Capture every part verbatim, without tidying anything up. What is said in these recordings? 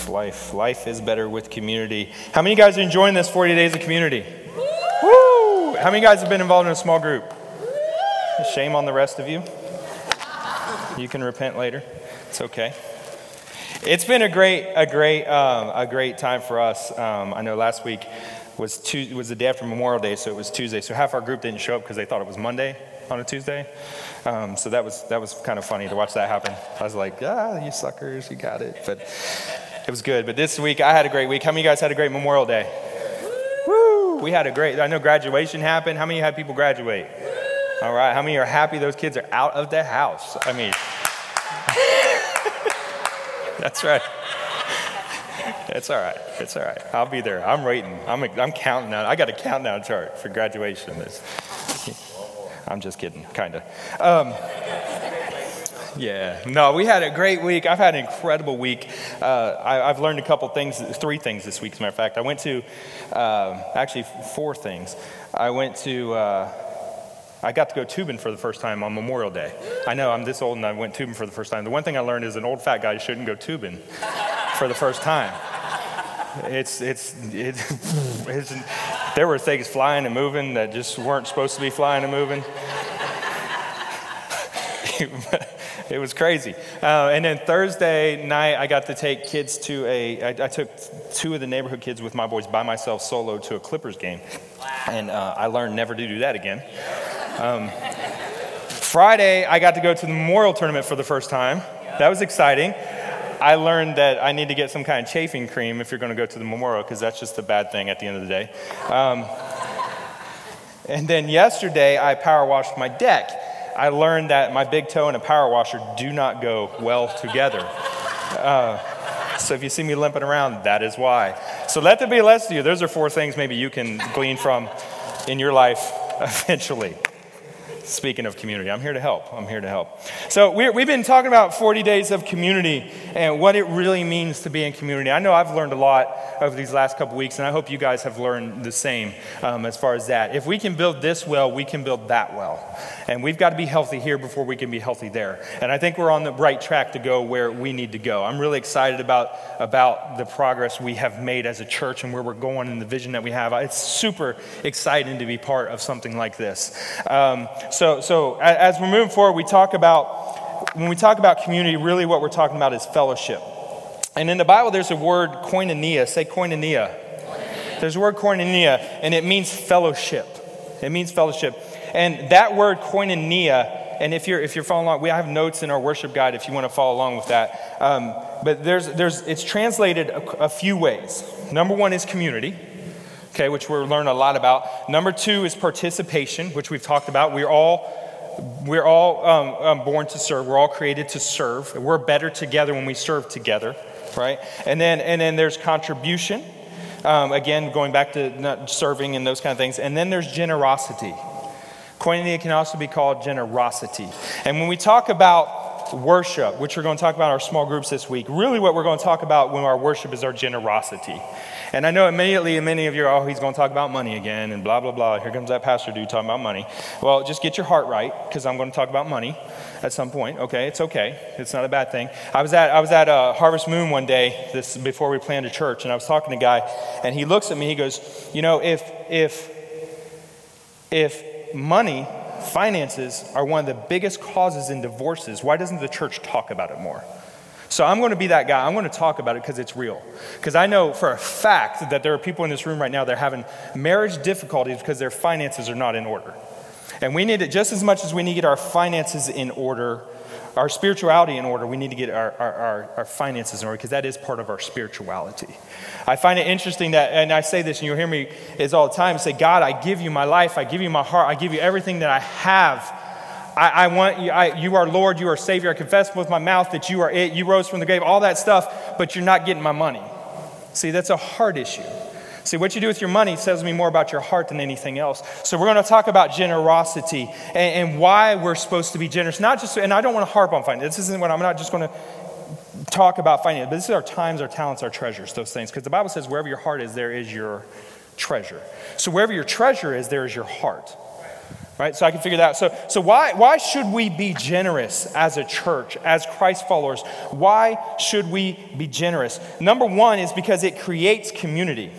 life. Life is better with community. How many of you guys are enjoying this forty days of community? Woo! How many of you guys have been involved in a small group? Shame on the rest of you. You can repent later. It's okay. It's been a great, a great, um, a great time for us. Um, I know last week was Tuesday, was the day after Memorial Day, so it was Tuesday. So half our group didn't show up because they thought it was Monday on a Tuesday. Um, so that was that was kind of funny to watch that happen. I was like, ah, you suckers, you got it. But it was good. But this week I had a great week. How many of you guys had a great Memorial Day? Woo! We had a great. I know graduation happened. How many had people graduate? All right. How many are happy those kids are out of the house? I mean. That's right. It's all right. It's all right. I'll be there. I'm waiting. I'm I'm counting down. I got a countdown chart for graduation. It's, I'm just kidding, kind of. Um, yeah. No, we had a great week. I've had an incredible week. Uh, I, I've learned a couple things, three things this week, as a matter of fact. I went to, uh, actually four things. I went to... Uh, I got to go tubing for the first time on Memorial Day. I know, I'm this old and I went tubing for the first time. The one thing I learned is an old fat guy shouldn't go tubing for the first time. It's, it's, it, it's, there were things flying and moving that just weren't supposed to be flying and moving. It was crazy. Uh, and then Thursday night, I got to take kids to a, I, I took two of the neighborhood kids with my boys by myself solo to a Clippers game. And uh, I learned never to do that again. Um, Friday, I got to go to the Memorial Tournament for the first time. That was exciting. I learned that I need to get some kind of chafing cream if you're going to go to the Memorial, because that's just a bad thing at the end of the day. Um, and then yesterday, I power washed my deck. I learned that my big toe and a power washer do not go well together. Uh, so if you see me limping around, that is why. So let there be less to you. Those are four things maybe you can glean from in your life eventually. Speaking of community, I'm here to help. I'm here to help. So we're, we've been talking about forty days of community and what it really means to be in community. I know I've learned a lot over these last couple weeks, and I hope you guys have learned the same um, as far as that. If we can build this well, we can build that well. And we've got to be healthy here before we can be healthy there. And I think we're on the right track to go where we need to go. I'm really excited about, about the progress we have made as a church and where we're going and the vision that we have. It's super exciting to be part of something like this. Um, So, so as we're moving forward, we talk about, when we talk about community, really what we're talking about is fellowship. And in the Bible, there's a word koinonia. Say koinonia. There's a word koinonia, and it means fellowship. It means fellowship. And that word koinonia, and if you're if you're following along, we have notes in our worship guide if you want to follow along with that. Um, but there's there's it's translated a, a few ways. Number one is community. Okay, which we'll learn a lot about. Number two is participation, which we've talked about. We're all we're all um, um, born to serve. We're all created to serve. We're better together when we serve together, right? And then and then there's contribution. Um, again, going back to not serving and those kind of things. And then there's generosity. Koinonia can also be called generosity. And when we talk about worship, which we're going to talk about in our small groups this week, really what we're going to talk about when our worship is our generosity. And I know immediately many of you are, oh, he's going to talk about money again and blah, blah, blah. Here comes that pastor dude talking about money. Well, just get your heart right, because I'm going to talk about money at some point. Okay, it's okay. It's not a bad thing. I was at I was at uh, Harvest Moon one day this before we planned a church, and I was talking to a guy, and he looks at me, he goes, you know, if if if money, finances are one of the biggest causes in divorces, why doesn't the church talk about it more? So I'm going to be that guy. I'm going to talk about it because it's real. Because I know for a fact that there are people in this room right now that are having marriage difficulties because their finances are not in order. And we need it just as much as we need to get our finances in order, our spirituality in order, we need to get our, our, our, our finances in order, because that is part of our spirituality. I find it interesting that, and I say this and you'll hear me is all the time, say, God, I give you my life, I give you my heart, I give you everything that I have. I, I want you, I, you are Lord, you are Savior. I confess with my mouth that you are it. You rose from the grave, all that stuff, but you're not getting my money. See, that's a heart issue. See, what you do with your money says me more about your heart than anything else. So we're going to talk about generosity and, and why we're supposed to be generous. Not just, and I don't want to harp on finance. This isn't what I'm not just going to talk about finance, but this is our times, our talents, our treasures, those things. Because the Bible says wherever your heart is, there is your treasure. So wherever your treasure is, there is your heart. right? So I can figure that out. So, so why, why should we be generous as a church, as Christ followers? Why should we be generous? Number one is because it creates community.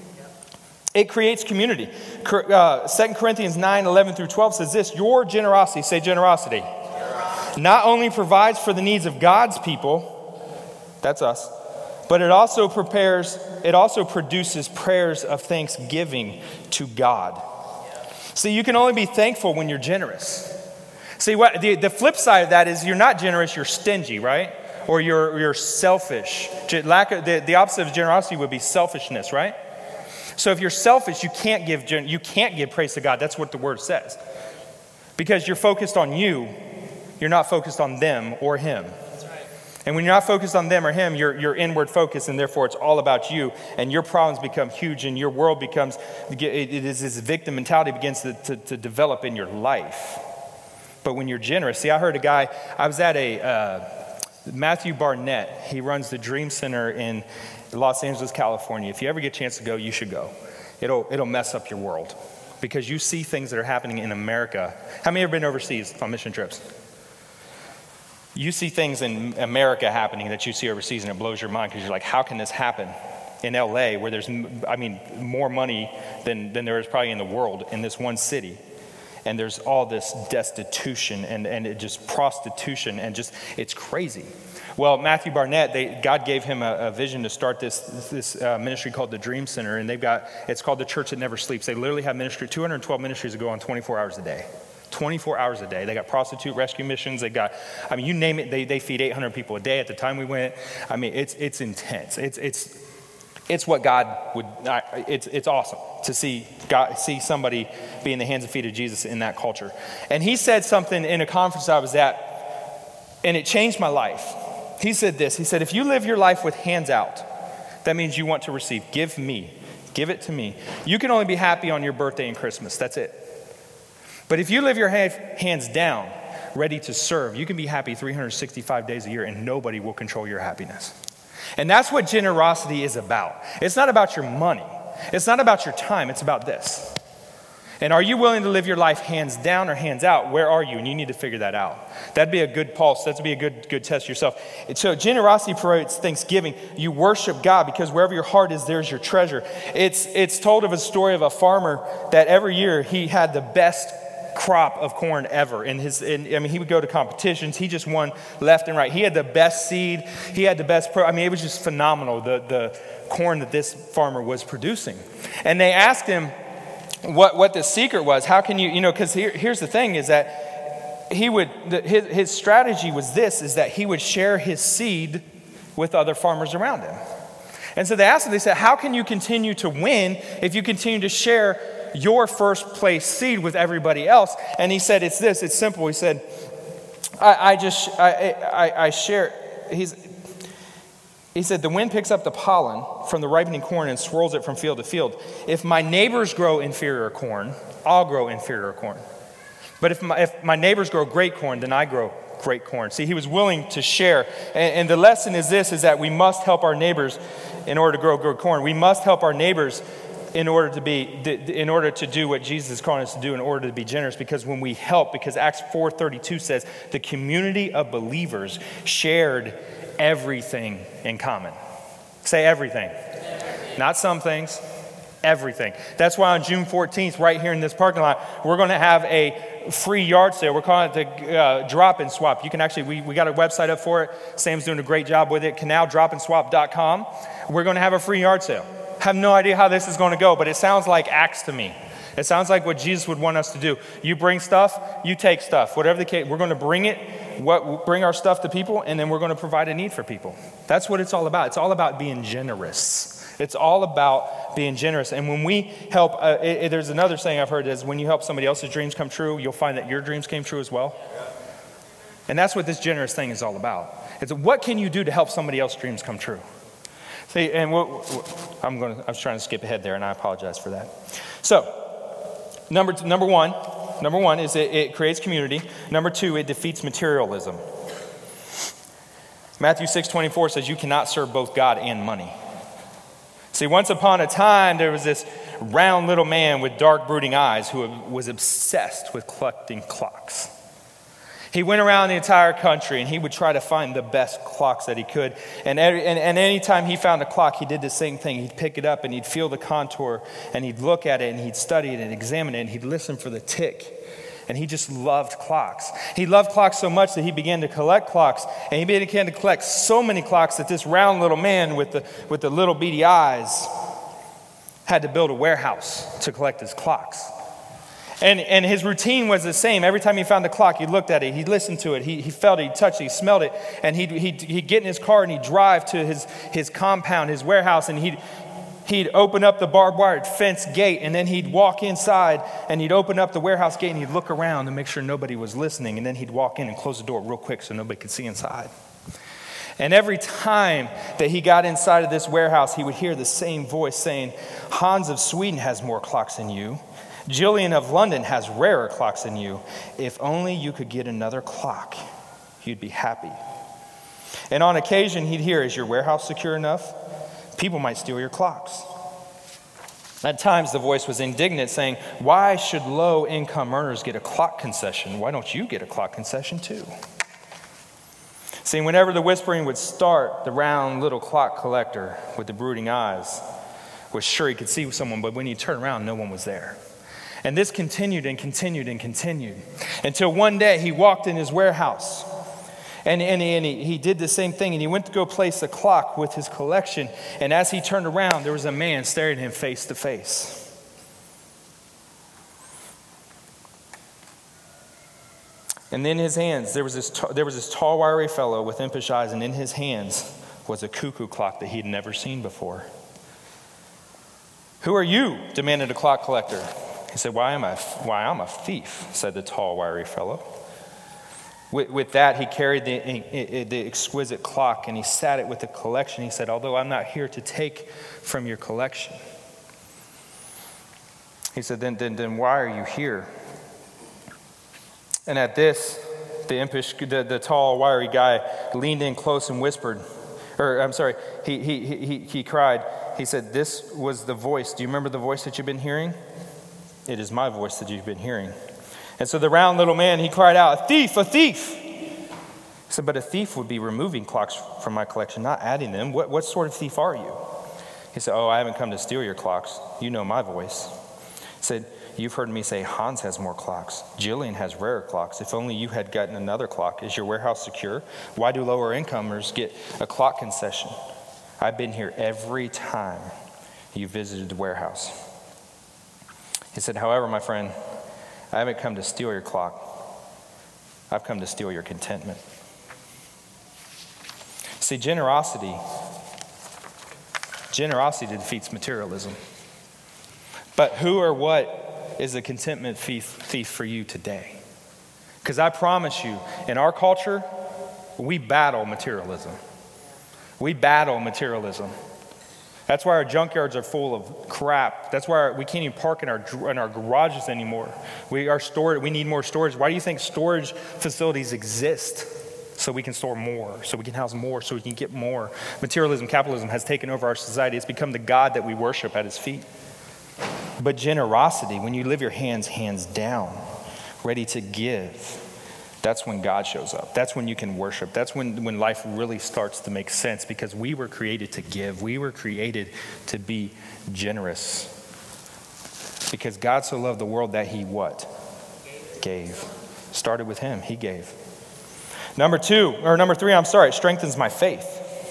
It creates community. Uh, Second Corinthians nine, eleven through twelve says this, your generosity, say generosity, generosity, not only provides for the needs of God's people, that's us, but it also prepares, it also produces prayers of thanksgiving to God. See, you can only be thankful when you're generous. See, what the, the flip side of that is you're not generous, you're stingy, right? Or you're you're selfish. Lack of, the, the opposite of generosity would be selfishness, right? So if you're selfish, you can't give you can't give praise to God. That's what the word says. Because you're focused on you, you're not focused on them or him. And when you're not focused on them or him, you're, you're inward focused, and therefore it's all about you, and your problems become huge, and your world becomes, it is this victim mentality begins to, to, to develop in your life. But when you're generous, see, I heard a guy, I was at a, uh, Matthew Barnett, he runs the Dream Center in Los Angeles, California. If you ever get a chance to go, you should go. It'll, it'll mess up your world, because you see things that are happening in America. How many have been overseas on mission trips? You see things in America happening that you see overseas, and it blows your mind because you're like, how can this happen in L A where there's, I mean, more money than, than there is probably in the world in this one city? And there's all this destitution and, and it just prostitution and just, it's crazy. Well, Matthew Barnett, they, God gave him a, a vision to start this, this uh, ministry called the Dream Center, and they've got, it's called the Church That Never Sleeps. They literally have ministry, two hundred twelve ministries that go on twenty-four hours a day. twenty-four hours a day. They got prostitute rescue missions. They got, I mean, you name it, they, they feed eight hundred people a day at the time we went. I mean, it's it's intense. It's it's it's what God would, it's it's awesome to see God, see somebody be in the hands and feet of Jesus in that culture. And he said something in a conference I was at, and it changed my life. He said this, he said, if you live your life with hands out, that means you want to receive. Give me, give it to me. You can only be happy on your birthday and Christmas. That's it. But if you live your hands down, ready to serve, you can be happy three hundred sixty-five days a year, and nobody will control your happiness. And that's what generosity is about. It's not about your money. It's not about your time. It's about this. And are you willing to live your life hands down or hands out? Where are you? And you need to figure that out. That'd be a good pulse. That'd be a good good test yourself. And so generosity promotes thanksgiving. You worship God because wherever your heart is, there's your treasure. It's it's told of a story of a farmer that every year he had the best crop of corn ever. In his, in, I mean, he would go to competitions. He just won left and right. He had the best seed. He had the best pro. I mean, it was just phenomenal, the, the corn that this farmer was producing. And they asked him what, what the secret was. How can you, you know, because here, here's the thing is that he would, the, his, his strategy was this, is that he would share his seed with other farmers around him. And so they asked him, they said, how can you continue to win if you continue to share your first place seed with everybody else? And he said, it's this, it's simple. He said, I, I just, I, I, I share, he's, he said, the wind picks up the pollen from the ripening corn and swirls it from field to field. If my neighbors grow inferior corn, I'll grow inferior corn. But if my, if my neighbors grow great corn, then I grow great corn. See, he was willing to share. And, and the lesson is this, is that we must help our neighbors in order to grow good corn. We must help our neighbors in order to be, in order to do what Jesus is calling us to do, in order to be generous. Because when we help, because Acts four thirty-two says, the community of believers shared everything in common. Say everything. everything. Not some things, everything. That's why on June fourteenth, right here in this parking lot, we're going to have a free yard sale. We're calling it the uh, Drop and Swap. You can actually, we, we got a website up for it. Sam's doing a great job with it, canal drop and swap dot com. We're going to have a free yard sale. Have no idea how this is going to go, but it sounds like Acts to me. It sounds like what Jesus would want us to do. You bring stuff, you take stuff. Whatever the case, we're going to bring it, what, bring our stuff to people, and then we're going to provide a need for people. That's what it's all about. It's all about being generous. It's all about being generous. And when we help, uh, it, it, there's another saying I've heard is when you help somebody else's dreams come true, you'll find that your dreams came true as well. And that's what this generous thing is all about. It's what can you do to help somebody else's dreams come true? See, and we'll, we'll, I'm going to, I was trying to skip ahead there, and I apologize for that. So, number number one, number one is it, it creates community. Number two, it defeats materialism. Matthew six twenty-four says you cannot serve both God and money. See, once upon a time, there was this round little man with dark, brooding eyes who was obsessed with collecting clocks. He went around the entire country and he would try to find the best clocks that he could. And, every, and, and anytime he found a clock, he did the same thing. He'd pick it up and he'd feel the contour and he'd look at it and he'd study it and examine it and he'd listen for the tick. And he just loved clocks. He loved clocks so much that he began to collect clocks. And he began to collect so many clocks that this round little man with the, with the little beady eyes had to build a warehouse to collect his clocks. And, and his routine was the same. Every time he found a clock, he looked at it, he listened to it, he, he felt it, he touched it, he smelled it. And he'd, he'd, he'd get in his car and he'd drive to his, his compound, his warehouse, and he'd, he'd open up the barbed wire fence gate, and then he'd walk inside and he'd open up the warehouse gate and he'd look around to make sure nobody was listening. And then he'd walk in and close the door real quick so nobody could see inside. And every time that he got inside of this warehouse, he would hear the same voice saying, Hans of Sweden has more clocks than you. Jillian of London has rarer clocks than you. If only you could get another clock, you'd be happy. And on occasion, he'd hear, is your warehouse secure enough? People might steal your clocks. At times, the voice was indignant, saying, why should low-income earners get a clock concession? Why don't you get a clock concession too? See, whenever the whispering would start, the round little clock collector with the brooding eyes was sure he could see someone, but when he turned around, no one was there. And this continued and continued and continued until one day he walked in his warehouse and, and, and he, he did the same thing, and he went to go place a clock with his collection. And as he turned around, there was a man staring at him face to face. And in his hands, there was this t- there was this tall, wiry fellow with impish eyes, and in his hands was a cuckoo clock that he'd never seen before. Who are you? Demanded a clock collector. He said, why am I? Why, I'm a thief, said the tall, wiry fellow. With, with that, he carried the, the exquisite clock and he sat it with the collection. He said, although I'm not here to take from your collection. He said, then, then, then why are you here? And at this, the impish, the, the tall, wiry guy leaned in close and whispered, or I'm sorry, he, he, he, he cried. He said, this was the voice. Do you remember the voice that you've been hearing? It is my voice that you've been hearing. And so the round little man, he cried out, a thief, a thief. He said, but a thief would be removing clocks from my collection, not adding them. What, what sort of thief are you? He said, oh, I haven't come to steal your clocks. You know my voice. He said, you've heard me say Hans has more clocks. Jillian has rarer clocks. If only you had gotten another clock. Is your warehouse secure? Why do lower incomers get a clock concession? I've been here every time you visited the warehouse. He said, however, my friend, I haven't come to steal your clock. I've come to steal your contentment. See, generosity, generosity defeats materialism. But who or what is a contentment thief, thief for you today? Because I promise you, in our culture, we battle materialism. We battle materialism. That's why our junkyards are full of crap. That's why we can't even park in our in our garages anymore. We are stored. We need more storage. Why do you think storage facilities exist? So we can store more, so we can house more, so we can get more. Materialism, capitalism has taken over our society. It's become the God that we worship at his feet. But generosity, when you live your hands hands down, ready to give, that's when God shows up. That's when you can worship. That's when, when life really starts to make sense, because we were created to give. We were created to be generous. Because God so loved the world that he what? Gave. Started with him. He gave. Number two, or number three, I'm sorry, it strengthens my faith.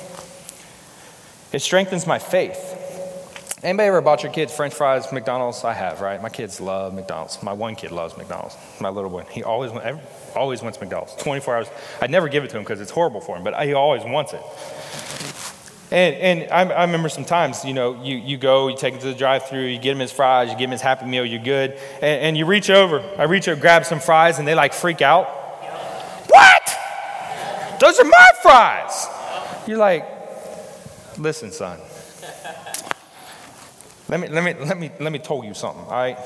It strengthens my faith. Anybody ever bought your kids French fries, McDonald's? I have, right? My kids love McDonald's. My one kid loves McDonald's. My little boy, he always every, always wants McDonald's. twenty-four hours. I'd never give it to him because it's horrible for him, but he always wants it. And and I, I remember sometimes, you know, you, you go, you take him to the drive-thru, you get him his fries, you give him his Happy Meal, you're good. And, and you reach over, I reach over, grab some fries, and they like freak out. What? Those are my fries. You're like, listen, son. Let me let me let me let me tell you something, all right?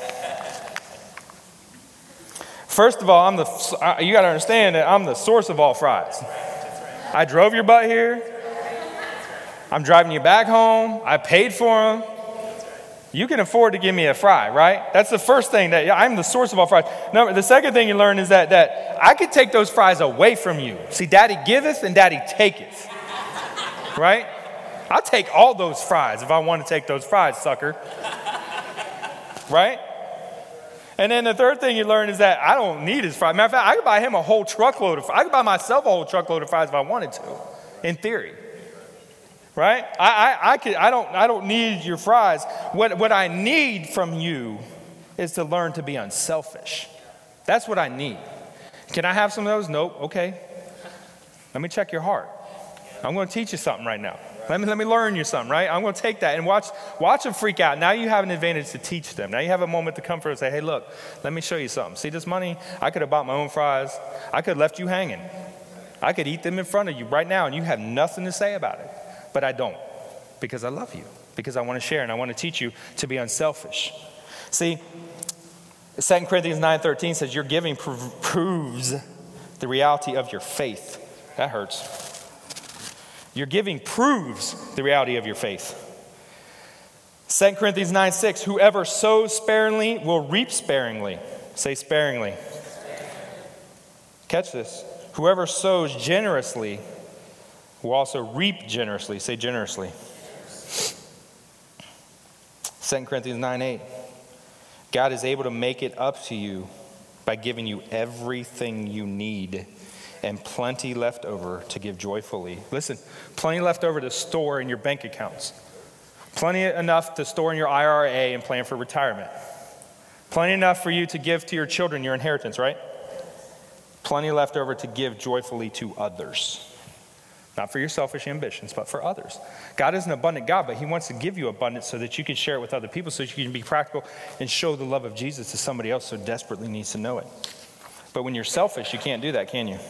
First of all, I'm the you got to understand that I'm the source of all fries. I drove your butt here. I'm driving you back home. I paid for them. You can afford to give me a fry, right? That's the first thing, that I'm the source of all fries. Number, the second thing you learn is that, that I could take those fries away from you. See, daddy giveth and daddy taketh, right? I'll take all those fries if I want to take those fries, sucker, right? And then the third thing you learn is that I don't need his fries. Matter of fact, I could buy him a whole truckload of fries. I could buy myself a whole truckload of fries if I wanted to, in theory. Right? I, I, I, could, I, don't, I don't need your fries. What, what I need from you is to learn to be unselfish. That's what I need. Can I have some of those? Nope. Okay. Let me check your heart. I'm going to teach you something right now. Let me, let me learn you something, right? I'm going to take that and watch, watch them freak out. Now you have an advantage to teach them. Now you have a moment to come forward and say, hey, look, let me show you something. See this money? I could have bought my own fries. I could have left you hanging. I could eat them in front of you right now and you have nothing to say about it. But I don't, because I love you, because I want to share and I want to teach you to be unselfish. See, Second Corinthians nine thirteen says your giving prov- proves the reality of your faith. That hurts. Your giving proves the reality of your faith. Second Corinthians nine six, whoever sows sparingly will reap sparingly. Say sparingly. Catch this. Whoever sows generously will also reap generously. Say generously. Second Corinthians nine eight. God is able to make it up to you by giving you everything you need and plenty left over to give joyfully. Listen, plenty left over to store in your bank accounts. Plenty enough to store in your I R A and plan for retirement. Plenty enough for you to give to your children your inheritance, right? Plenty left over to give joyfully to others. Not for your selfish ambitions, but for others. God is an abundant God, but he wants to give you abundance so that you can share it with other people, so you can be practical and show the love of Jesus to somebody else who desperately needs to know it. But when you're selfish, you can't do that, can you?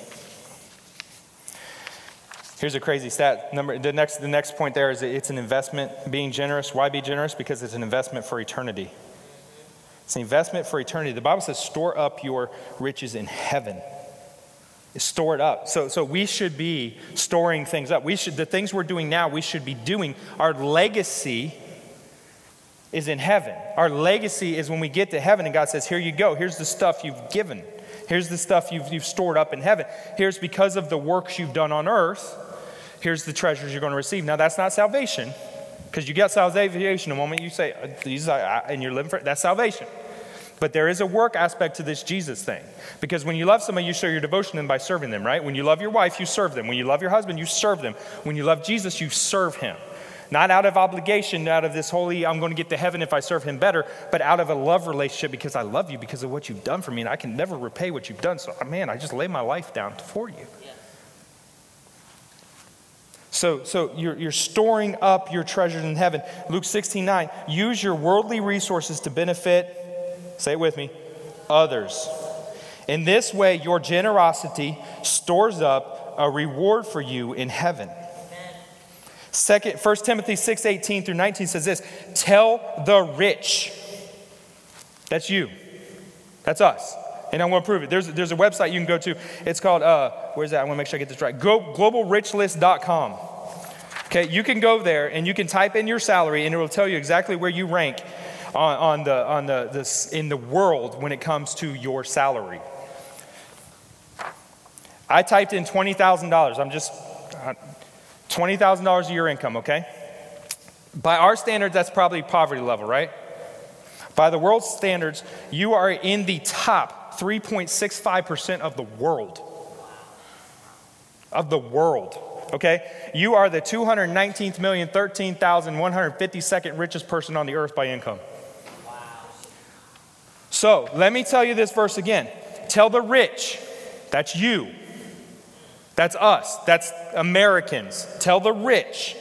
Here's a crazy stat. Number, the next, the next point there is that it's an investment. Being generous. Why be generous? Because it's an investment for eternity. It's an investment for eternity. The Bible says, store up your riches in heaven. Store it up. So, so we should be storing things up. We should, the things we're doing now, we should be doing. Our legacy is in heaven. Our legacy is when we get to heaven and God says, here you go. Here's the stuff you've given. Here's the stuff you've, you've stored up in heaven. Here's because of the works you've done on earth. Here's the treasures you're going to receive. Now, that's not salvation, because you get salvation the moment you say, these are, and you're living for it. That's salvation. But there is a work aspect to this Jesus thing. Because when you love somebody, you show your devotion to them by serving them, right? When you love your wife, you serve them. When you love your husband, you serve them. When you love Jesus, you serve him. Not out of obligation, out of this holy, I'm going to get to heaven if I serve him better, but out of a love relationship because I love you because of what you've done for me, and I can never repay what you've done. So, man, I just lay my life down for you. Yeah. So, so you're, you're storing up your treasures in heaven. Luke sixteen nine, use your worldly resources to benefit, say it with me, others. In this way, your generosity stores up a reward for you in heaven. Second, First Timothy six eighteen through nineteen says this, tell the rich. That's you. That's us. And I want to prove it. There's, there's a website you can go to. It's called, uh, where's that? I want to make sure I get this right. Go, global rich list dot com. Okay, you can go there and you can type in your salary and it will tell you exactly where you rank on, on the on the this in the world when it comes to your salary. I typed in twenty thousand dollars. I'm just uh, twenty thousand dollars a year income, okay? By our standards, that's probably poverty level, right? By the world's standards, you are in the top three point six five percent of the world. Of the world, okay? You are the two hundred nineteenth million, thirteen thousand one hundred fifty-second richest person on the earth by income. Wow. So, let me tell you this verse again. Tell the rich, that's you. That's us. That's Americans. Tell the rich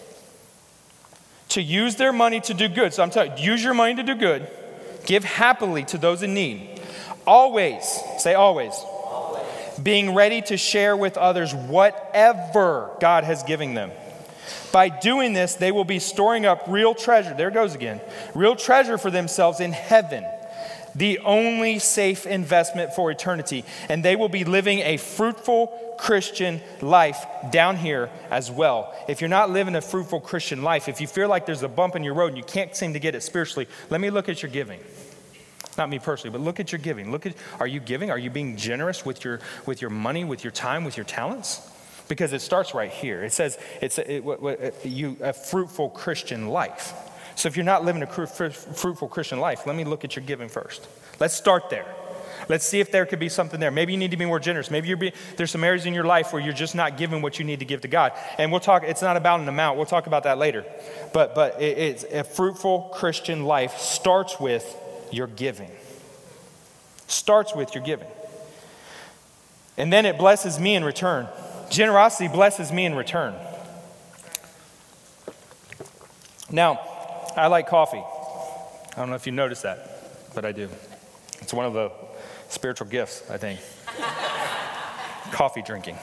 to use their money to do good. So I'm telling you, use your money to do good. Give happily to those in need. Always, say always, always. Being ready to share with others whatever God has given them. By doing this, they will be storing up real treasure. There it goes again. Real treasure for themselves in heaven. the only safe investment for eternity. And they will be living a fruitful Christian life down here as well. If you're not living a fruitful Christian life, if you feel like there's a bump in your road and you can't seem to get it spiritually, let me look at your giving. Not me personally, but look at your giving. Look at, are you giving? Are you being generous with your with your money, with your time, with your talents? Because it starts right here. It says it's a, it, it, you a fruitful Christian life. So if you're not living a fruitful Christian life, let me look at your giving first. Let's start there. Let's see if there could be something there. Maybe you need to be more generous. Maybe you're be, there's some areas in your life where you're just not giving what you need to give to God. And we'll talk, it's not about an amount. We'll talk about that later. But, but it, it's a fruitful Christian life starts with your giving. Starts with your giving. And then it blesses me in return. Generosity blesses me in return. Now, I like coffee. I don't know if you noticed that, but I do. It's one of the spiritual gifts, I think. Coffee drinking.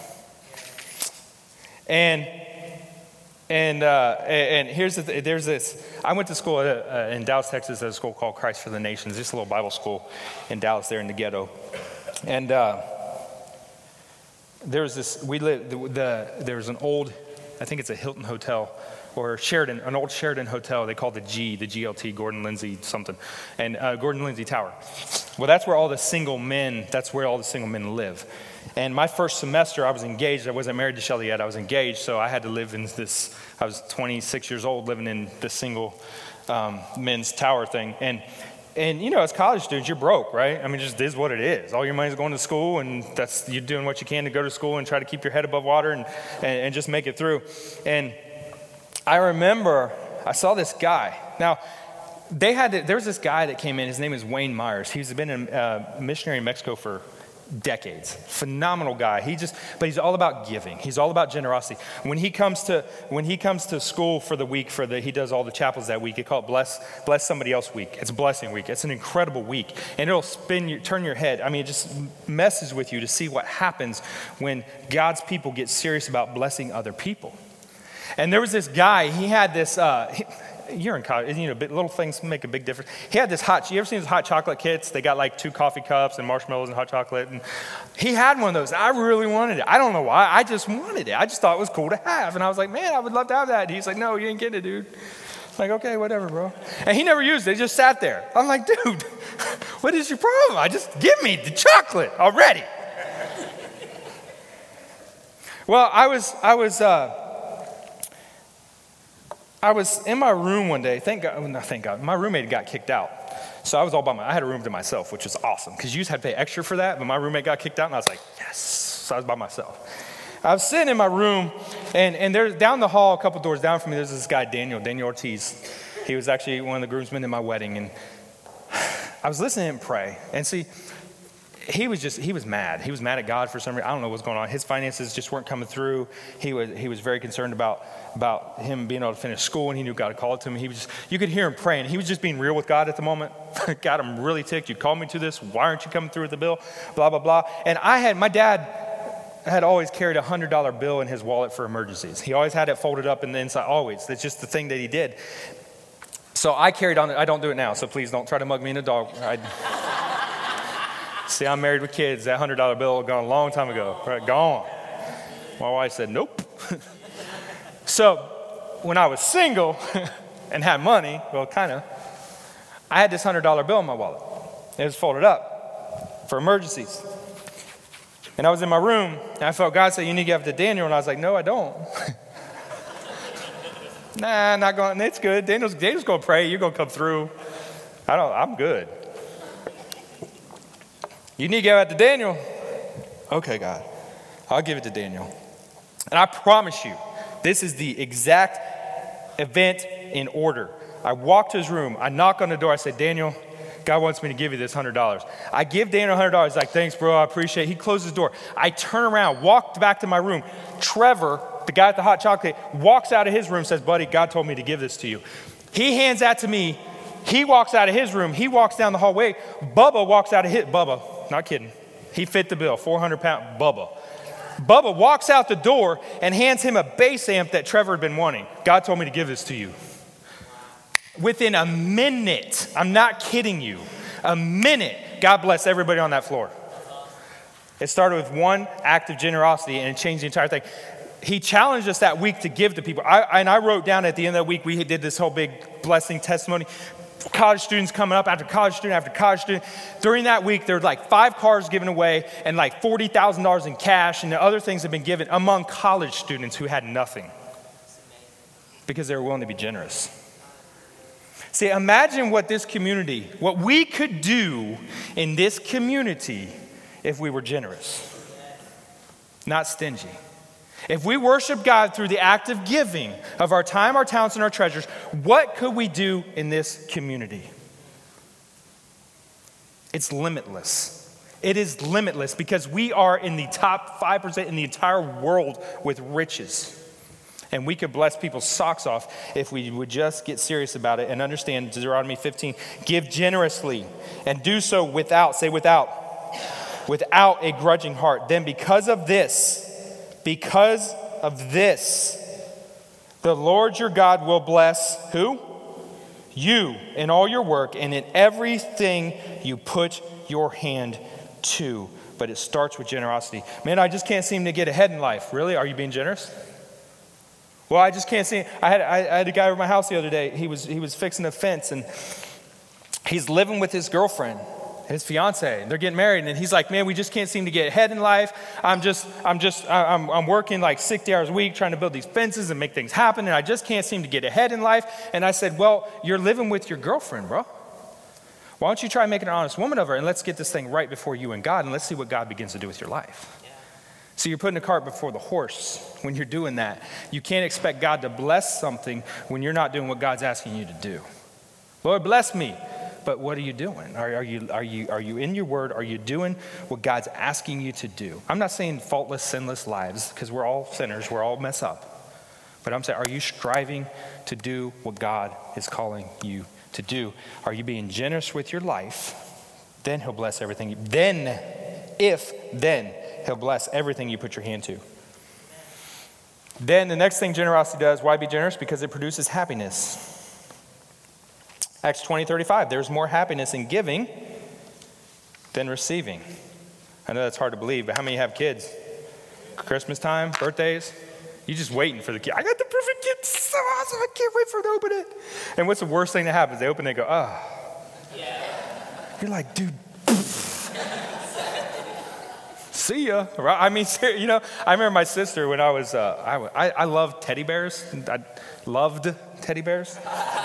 And and uh, and here's the th- there's this. I went to school at, uh, in Dallas, Texas, at a school called Christ for the Nations. Just a little Bible school in Dallas, there in the ghetto. And uh, there was this. We lived. The, the there was an old. I think it's a Hilton Hotel. Or Sheridan, an old Sheridan hotel they call the G, the G L T, Gordon Lindsay something, and uh, Gordon Lindsay Tower. Well, that's where all the single men, that's where all the single men live. And my first semester, I was engaged. I wasn't married to Shelly yet. I was engaged, so I had to live in this, I was twenty-six years old living in the single um, men's tower thing. And, and you know, as college students, you're broke, right? I mean, it just is what it is. All your money's going to school, and that's you're doing what you can to go to school and try to keep your head above water and, and, and just make it through. And I remember I saw this guy. Now, they had to, there was this guy that came in. His name is Wayne Myers. He's been a uh, missionary in Mexico for decades. Phenomenal guy. He just, but he's all about giving. He's all about generosity. When he comes to when he comes to school for the week, for the he does all the chapels that week. They call it Bless Bless Somebody Else Week. It's Blessing Week. It's an incredible week, and it'll spin you, turn your head. I mean, it just messes with you to see what happens when God's people get serious about blessing other people. And there was this guy, he had this, uh, he, you're in college, you know, little things make a big difference. He had this hot, you ever seen those hot chocolate kits? They got like two coffee cups and marshmallows and hot chocolate. And he had one of those. I really wanted it. I don't know why. I just wanted it. I just thought it was cool to have. And I was like, man, I would love to have that. And he's like, no, you ain't getting it, dude. I'm like, okay, whatever, bro. And he never used it. He just sat there. I'm like, dude, what is your problem? I just, give me the chocolate already. Well, I was, I was, uh, I was in my room one day. Thank God, no, thank God. My roommate got kicked out. So I was all by myself. I had a room to myself, which was awesome because you just had to pay extra for that. But my roommate got kicked out, and I was like, yes. So I was by myself. I was sitting in my room, and, and there's down the hall, a couple doors down from me, there's this guy, Daniel, Daniel Ortiz. He was actually one of the groomsmen in my wedding. And I was listening to him pray. And see, he was just, he was mad. He was mad at God for some reason. I don't know what's going on. His finances just weren't coming through. He was he was very concerned about, about him being able to finish school, and he knew God had called to him. He was just, you could hear him praying. He was just being real with God at the moment. God, I'm really ticked. You called me to this. Why aren't you coming through with the bill? Blah, blah, blah. And I had, my dad had always carried a one hundred dollar bill in his wallet for emergencies. He always had it folded up in the inside, always. That's just the thing that he did. So I carried on, I don't do it now, so please don't try to mug me in a dog. I, See, I'm married with kids. That one hundred dollar bill gone a long time ago. Right, gone. My wife said, nope. So when I was single and had money, well, kind of, I had this one hundred dollar bill in my wallet. It was folded up for emergencies. And I was in my room, and I felt God say, you need to give it to Daniel. And I was like, no, I don't. Nah, not going. It's good. Daniel's, Daniel's going to pray. You're going to come through. I don't, I'm good. You need to give it to Daniel. Okay, God, I'll give it to Daniel. And I promise you, this is the exact event in order. I walk to his room. I knock on the door. I say, Daniel, God wants me to give you this one hundred dollars. I give Daniel one hundred dollars. He's like, thanks, bro. I appreciate it. He closes the door. I turn around, walk back to my room. Trevor, the guy at the hot chocolate, walks out of his room, says, buddy, God told me to give this to you. He hands that to me. He walks out of his room. He walks down the hallway. Bubba walks out of his, Bubba, not kidding. He fit the bill, four hundred pound Bubba. Bubba walks out the door and hands him a bass amp that Trevor had been wanting. God told me to give this to you. Within a minute, I'm not kidding you, A minute, God bless everybody on that floor. It started with one act of generosity and it changed the entire thing. He challenged us that week to give to people. I, and I wrote down at the end of the week, we did this whole big blessing testimony. College students coming up after college student after college student. During that week, there were like five cars given away and like forty thousand dollars in cash, and the other things have been given among college students who had nothing because they were willing to be generous. See, imagine what this community, what we could do in this community if we were generous, not stingy. If we worship God through the act of giving of our time, our talents, and our treasures, what could we do in this community? It's limitless. It is limitless because we are in the top five percent in the entire world with riches. And we could bless people's socks off if we would just get serious about it and understand Deuteronomy fifteen. Give generously and do so without, say without, without a grudging heart. Then because of this, Because of this, the Lord your God will bless who? You in all your work and in everything you put your hand to. But it starts with generosity. Man, I just can't seem to get ahead in life. Really? Are you being generous? Well, I just can't see. I had I, I had a guy over my house the other day. He was he was fixing a fence and he's living with his girlfriend. His fiance, they're getting married, and he's like, man, we just can't seem to get ahead in life. I'm just, I'm just, I'm, I'm working like sixty hours a week trying to build these fences and make things happen, and I just can't seem to get ahead in life. And I said, well, you're living with your girlfriend, bro. Why don't you try making an honest woman of her, and let's get this thing right before you and God, and let's see what God begins to do with your life. Yeah. So you're putting the cart before the horse when you're doing that. You can't expect God to bless something when you're not doing what God's asking you to do. Lord, bless me. But what are you doing? Are, are you are you are you in your word? Are you doing what God's asking you to do? I'm not saying faultless, sinless lives, because we're all sinners, we're all mess up. But I'm saying, are you striving to do what God is calling you to do? Are you being generous with your life? Then he'll bless everything. You, then, if then, he'll bless everything you put your hand to. Then the next thing generosity does, why be generous? Because it produces happiness. Acts twenty thirty-five, there's more happiness in giving than receiving. I know that's hard to believe, but how many have kids? Christmas time, birthdays, you're just waiting for the kid. I got the perfect gift, this is so awesome, I can't wait for them to open it. And what's the worst thing that happens? They open it and go, oh. Yeah. You're like, dude, see ya. I mean, you know, I remember my sister when I was, uh, I, I loved teddy bears. I loved teddy bears.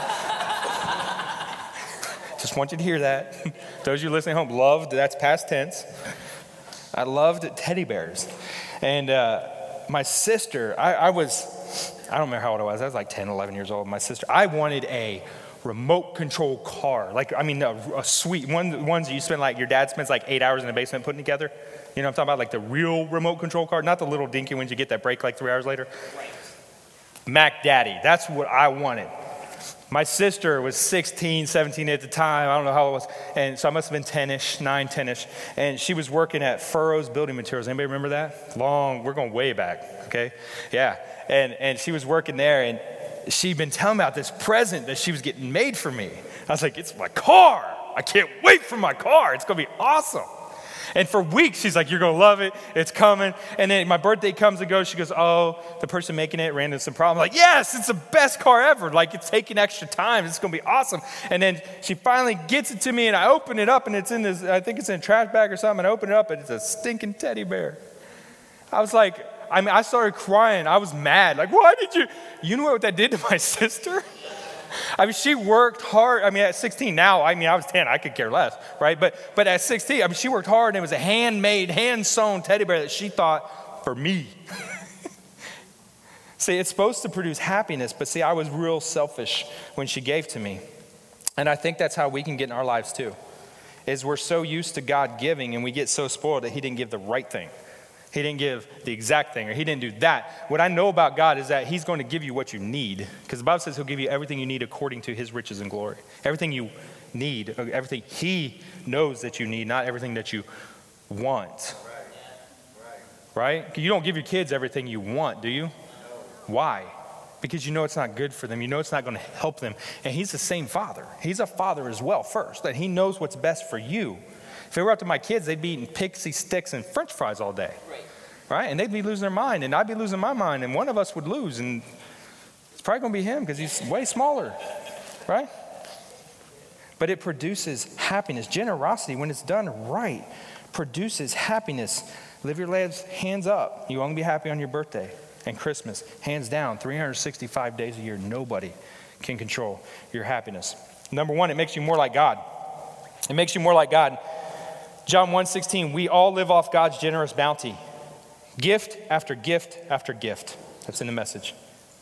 Just want you to hear that. Those of you listening home, loved, that's past tense. I loved teddy bears. And uh, my sister, I, I was, I don't remember how old I was. I was like ten, eleven years old. My sister, I wanted a remote control car. Like, I mean, a, a sweet, one, ones you spend like, your dad spends like eight hours in the basement putting together. You know what I'm talking about? Like the real remote control car, not the little dinky ones you get that break like three hours later. Mac Daddy, that's what I wanted. My sister was sixteen, seventeen at the time. I don't know how old it was. And so I must have been ten-ish, nine, ten-ish. And she was working at Furrows Building Materials. Anybody remember that? Long, we're going way back, okay? Yeah. And and she was working there, and she'd been telling me about this present that she was getting made for me. I was like, it's my car. I can't wait for my car. It's going to be awesome. And for weeks, she's like, you're going to love it. It's coming. And then my birthday comes and goes. She goes, oh, the person making it ran into some problem. I'm like, yes, it's the best car ever. Like, it's taking extra time. It's going to be awesome. And then she finally gets it to me, and I open it up, and it's in this, I think it's in a trash bag or something. And I open it up, and it's a stinking teddy bear. I was like, I mean, I started crying. I was mad. Like, why did you? You know what that did to my sister? I mean, she worked hard. I mean, at sixteen now, I mean, I was ten. I could care less, right? But but at sixteen, I mean, she worked hard, and it was a handmade, hand-sewn teddy bear that she thought for me. See, it's supposed to produce happiness, but see, I was real selfish when she gave to me. And I think that's how we can get in our lives too, is we're so used to God giving, and we get so spoiled that he didn't give the right thing. He didn't give the exact thing, or he didn't do that. What I know about God is that he's going to give you what you need, because the Bible says he'll give you everything you need according to his riches and glory. Everything you need, everything he knows that you need, not everything that you want. Right? Right? You don't give your kids everything you want, do you? Why? because you know it's not good for them. You know it's not going to help them. And he's the same father. He's a father as well first, that he knows what's best for you. If it were up to my kids, they'd be eating pixie sticks and french fries all day. Right. Right? And they'd be losing their mind, and I'd be losing my mind, and one of us would lose, and it's probably going to be him because he's way smaller. Right? But it produces happiness. Generosity, when it's done right, produces happiness. Live your lives hands up. You only be happy on your birthday and Christmas. Hands down, three hundred sixty-five days a year, nobody can control your happiness. Number one, it makes you more like God. It makes you more like God. John one sixteen, we all live off God's generous bounty. Gift after gift after gift. That's in the Message.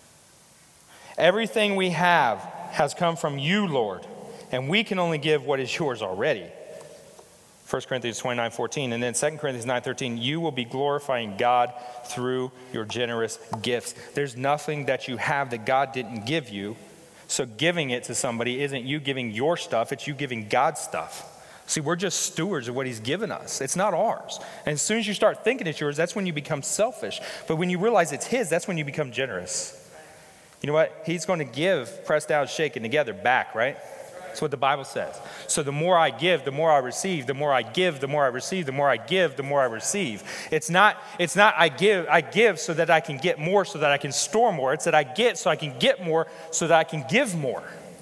Everything we have has come from you, Lord, and we can only give what is yours already. First Corinthians twenty-nine fourteen, and then Second Corinthians nine thirteen, you will be glorifying God through your generous gifts. There's nothing that you have that God didn't give you, so giving it to somebody isn't you giving your stuff, it's you giving God's stuff. See, we're just stewards of what he's given us. It's not ours. And as soon as you start thinking it's yours, that's when you become selfish. But when you realize it's his, that's when you become generous. You know what? He's going to give, pressed down, shaken together, back, right? That's what the Bible says. So the more I give, the more I receive. The more I give, the more I receive. The more I give, the more I receive. It's not, it's not I give, I give so that I can get more, so that I can store more. It's that I get so I can get more, so that I can give more.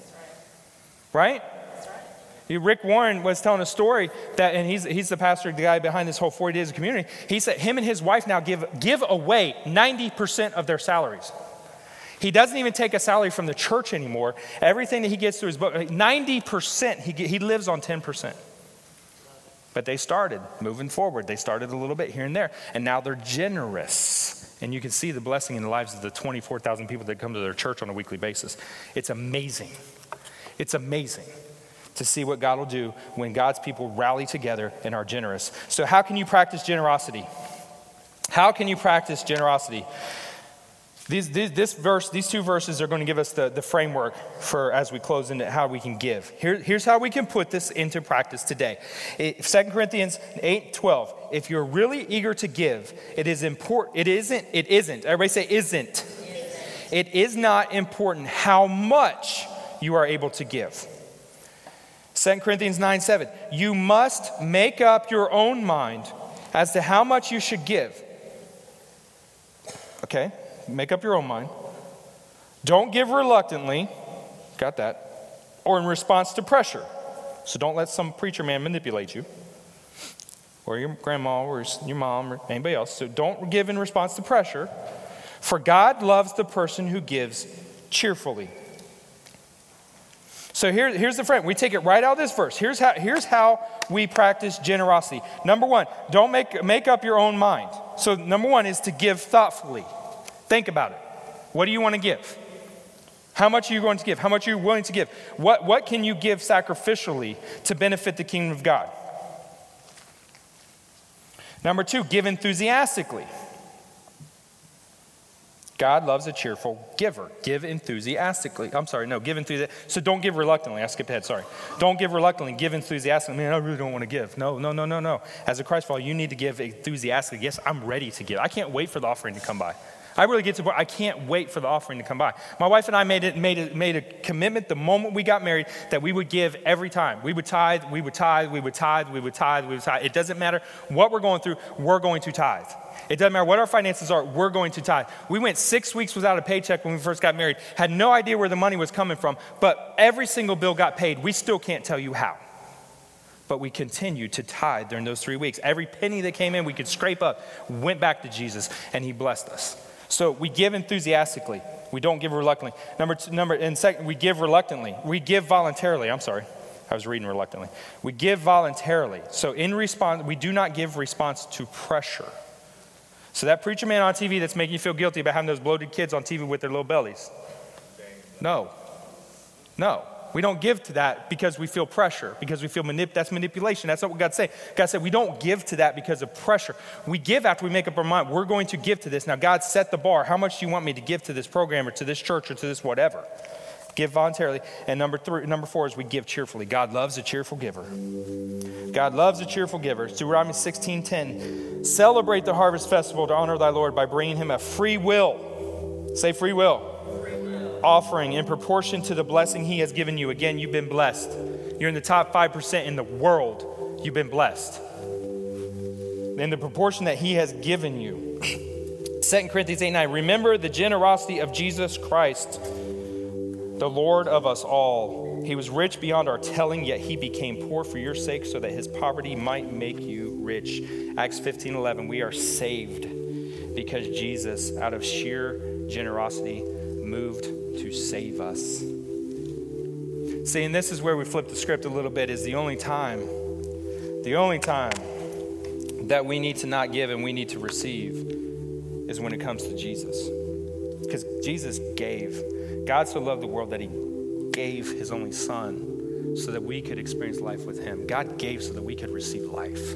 Right? Rick Warren was telling a story that, and he's he's the pastor, the guy behind this whole forty days of community. He said him and his wife now give give away ninety percent of their salaries. He doesn't even take a salary from the church anymore. Everything that he gets through his book, ninety percent, he he lives on ten percent. But they started moving forward. They started a little bit here and there, and now they're generous. And you can see the blessing in the lives of the twenty-four thousand people that come to their church on a weekly basis. It's amazing. It's amazing to see what God will do when God's people rally together and are generous. So how can you practice generosity? How can you practice generosity? These, these, this verse, these two verses are going to give us the, the framework for as we close into how we can give. Here, here's how we can put this into practice today. It, Second Corinthians eight twelve. If you're really eager to give, it is important. It isn't. It isn't. Everybody say isn't. It is not important how much you are able to give. Second Corinthians nine seven, you must make up your own mind as to how much you should give. Okay, make up your own mind. Don't give reluctantly, got that, or in response to pressure. So don't let some preacher man manipulate you, or your grandma, or your mom, or anybody else. So don't give in response to pressure, for God loves the person who gives cheerfully. So here, here's the frame. We take it right out of this verse. Here's how, here's how we practice generosity. Number one, don't make, make up your own mind. So number one is to give thoughtfully. Think about it. What do you want to give? How much are you going to give? How much are you willing to give? What, what can you give sacrificially to benefit the kingdom of God? Number two, give enthusiastically. God loves a cheerful giver. Give enthusiastically. I'm sorry, no, give enthusiastically. So don't give reluctantly. I skipped ahead, sorry. Don't give reluctantly. Give enthusiastically. Man, I really don't want to give. No, no, no, no, no. As a Christ follower, you need to give enthusiastically. Yes, I'm ready to give. I can't wait for the offering to come by. I really get to the point, I can't wait for the offering to come by. My wife and I made it, made it, made a commitment the moment we got married that we would give every time. We would tithe, we would tithe, we would tithe, we would tithe, we would tithe. It doesn't matter what we're going through, we're going to tithe. It doesn't matter what our finances are, we're going to tithe. We went six weeks without a paycheck when we first got married, had no idea where the money was coming from, but every single bill got paid. We still can't tell you how. But we continued to tithe during those three weeks. Every penny that came in, we could scrape up, went back to Jesus, and he blessed us. So we give enthusiastically. We don't give reluctantly. Number two, number, and second, we give reluctantly. We give voluntarily. I'm sorry. I was reading reluctantly. We give voluntarily. So in response, we do not give response to pressure. So that preacher man on T V that's making you feel guilty about having those bloated kids on T V with their little bellies. No. No. We don't give to that because we feel pressure, because we feel manip- that's manipulation. That's not what God said. God said we don't give to that because of pressure. We give after we make up our mind. We're going to give to this. Now, God set the bar. How much do you want me to give to this program or to this church or to this whatever? Give voluntarily. And number three, number four is we give cheerfully. God loves a cheerful giver. God loves a cheerful giver. Deuteronomy sixteen ten. Celebrate the harvest festival to honor thy Lord by bringing him a free will. Say free will. offering in proportion to the blessing he has given you. Again, you've been blessed. You're in the top five percent in the world. You've been blessed. In the proportion that he has given you. Second Corinthians eight nine, remember the generosity of Jesus Christ, the Lord of us all. He was rich beyond our telling, yet he became poor for your sake so that his poverty might make you rich. Acts fifteen eleven, we are saved because Jesus, out of sheer generosity, moved to save us. See, and this is where we flip the script a little bit, is the only time, the only time that we need to not give and we need to receive is when it comes to Jesus. Because Jesus gave. God so loved the world that he gave his only son so that we could experience life with him. God gave so that we could receive life.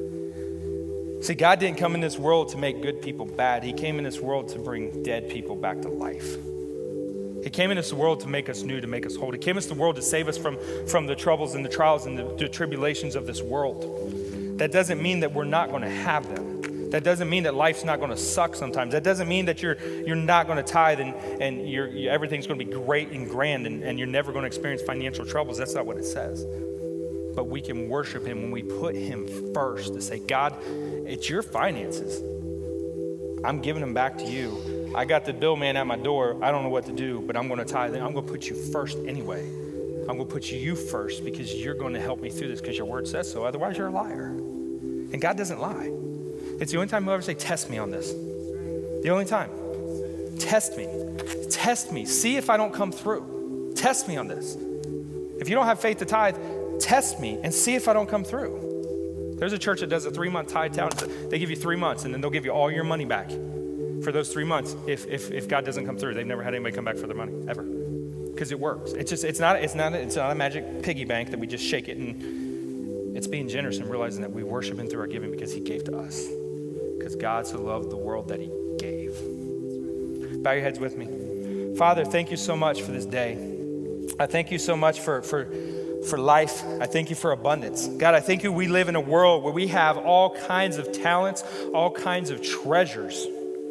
See, God didn't come in this world to make good people bad. He came in this world to bring dead people back to life. He came in this world to make us new, to make us whole. He came in this world to save us from, from the troubles and the trials and the, the tribulations of this world. That doesn't mean that we're not going to have them. That doesn't mean that life's not going to suck sometimes. That doesn't mean that you're you're not going to tithe and, and you're, you, everything's going to be great and grand and, and you're never going to experience financial troubles. That's not what it says. But we can worship him when we put him first to say, God, it's your finances. I'm giving them back to you. I got the bill man at my door. I don't know what to do, but I'm going to tithe. I'm going to put you first anyway. I'm going to put you first because you're going to help me through this because your word says so. Otherwise, you're a liar. And God doesn't lie. It's the only time he'll ever say, test me on this. The only time. Test me. Test me. See if I don't come through. Test me on this. If you don't have faith to tithe, test me and see if I don't come through. There's a church that does a three-month tithe challenge. They give you three months and then they'll give you all your money back for those three months if if, if God doesn't come through. They've never had anybody come back for their money, ever. Because it works. It's just, it's not, it's not, it's not a magic piggy bank that we just shake it, and it's being generous and realizing that we worship him through our giving because he gave to us. Because God so loved the world that he gave. Bow your heads with me. Father, thank you so much for this day. I thank you so much for, for, for life. I thank you for abundance. God, I thank you we live in a world where we have all kinds of talents, all kinds of treasures,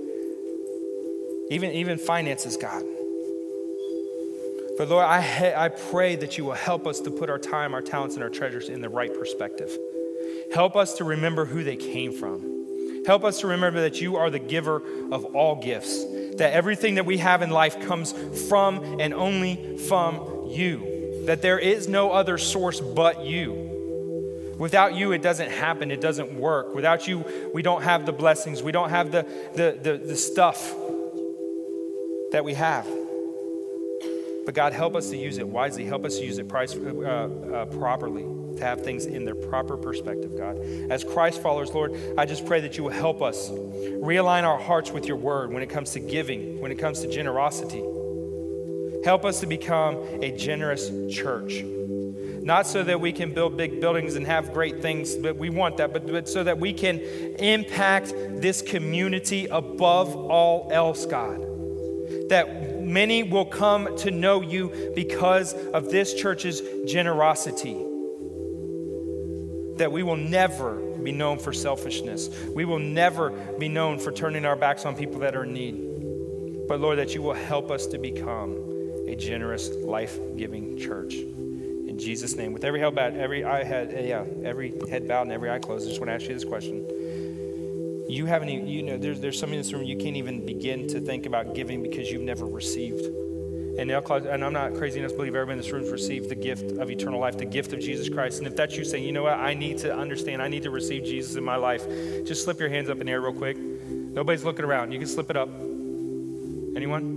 even, even finances, God. But Lord, I, I pray that you will help us to put our time, our talents, and our treasures in the right perspective. Help us to remember who they came from. Help us to remember that you are the giver of all gifts, that everything that we have in life comes from and only from you, that there is no other source but you. Without you, it doesn't happen. It doesn't work. Without you, we don't have the blessings. We don't have the, the, the, the stuff that we have. But God, help us to use it wisely. Help us to use it price, uh, uh, properly, to have things in their proper perspective, God. As Christ followers, Lord, I just pray that you will help us realign our hearts with your word when it comes to giving, when it comes to generosity. Help us to become a generous church. Not so that we can build big buildings and have great things, but we want that, but, but so that we can impact this community above all else, God. That many will come to know you because of this church's generosity. That we will never be known for selfishness. We will never be known for turning our backs on people that are in need. But Lord, that you will help us to become a generous, life-giving church. In Jesus' name, with every head bowed, every eye head, yeah, every head bowed and every eye closed, I just want to ask you this question. You haven't even, you know, there's there's some in this room you can't even begin to think about giving because you've never received. And, and I'm not crazy enough to believe everybody in this room has received the gift of eternal life, the gift of Jesus Christ. And if that's you saying, you know what, I need to understand, I need to receive Jesus in my life, just slip your hands up in the air real quick. Nobody's looking around. You can slip it up. Anyone?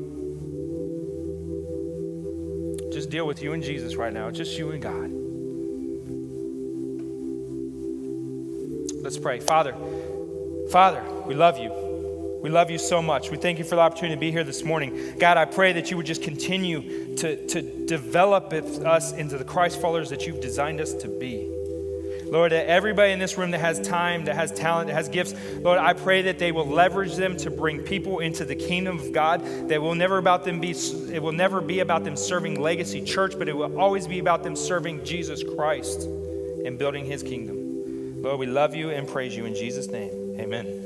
Just deal with you and Jesus right now. It's just you and God. Let's pray. Father, Father, we love you. We love you so much. We thank you for the opportunity to be here this morning. God, I pray that you would just continue to, to develop us into the Christ followers that you've designed us to be. Lord, that everybody in this room that has time, that has talent, that has gifts, Lord, I pray that they will leverage them to bring people into the kingdom of God. That will never about them be, it will never be about them serving Legacy Church, but it will always be about them serving Jesus Christ and building his kingdom. Lord, we love you and praise you in Jesus' name. Amen.